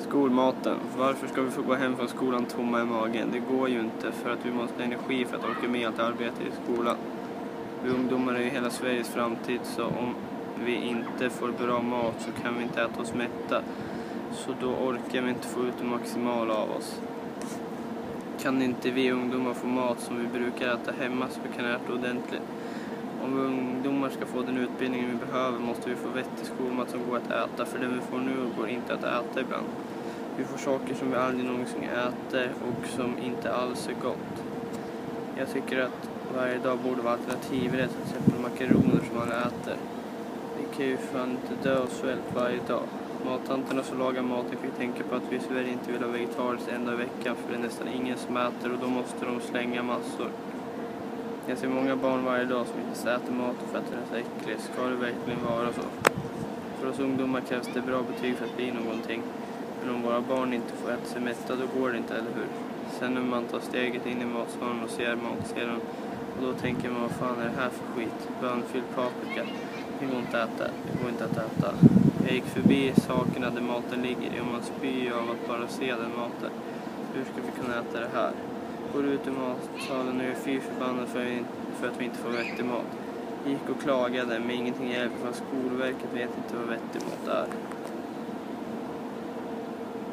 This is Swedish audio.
Skolmaten. Varför ska vi få gå hem från skolan tomma i magen? Det går ju inte, för att vi måste ha energi för att orka med allt arbete i skolan. Vi ungdomar är ju hela Sveriges framtid, så om vi inte får bra mat så kan vi inte äta oss mätta. Så då orkar vi inte få ut det maximala av oss. Kan inte vi ungdomar få mat som vi brukar äta hemma så vi kan äta ordentligt? Om vi ungdomar ska få den utbildningen vi behöver måste vi få vettig skolmat som går att äta, för det vi får nu går inte att äta ibland. Vi får saker som vi aldrig någonsin äter och som inte alls är gott. Jag tycker att varje dag borde vara alternativrätt, till exempel makaroner som man äter. Vi kan ju fan inte dö av svält varje dag. Mattanterna som lagar maten kan ju tänka på att vi i Sverige inte vill ha vegetariskt en dag i veckan, för det är nästan ingen som äter och då måste de slänga massor. Jag ser många barn varje dag som inte äter mat för att den är så äcklig. Ska det verkligen vara så? För oss ungdomar krävs det bra betyg för att bli någonting. Men om våra barn inte får äta sig mätta, då går det inte, eller hur? Sen när man tar steget in i matsalen och ser matsedeln, och då tänker man, vad fan är det här för skit? Bönfylld paprika. Det går inte att äta. Det går inte att äta. Jag gick förbi sakerna där maten ligger, och man spyr av att bara se den maten. Hur ska vi kunna äta det här? Går ut ur matsalen och är fy förbannad för att vi inte får vettig mat. Gick och klagade, men ingenting hjälper, för Skolverket vet inte vad vettig mat är.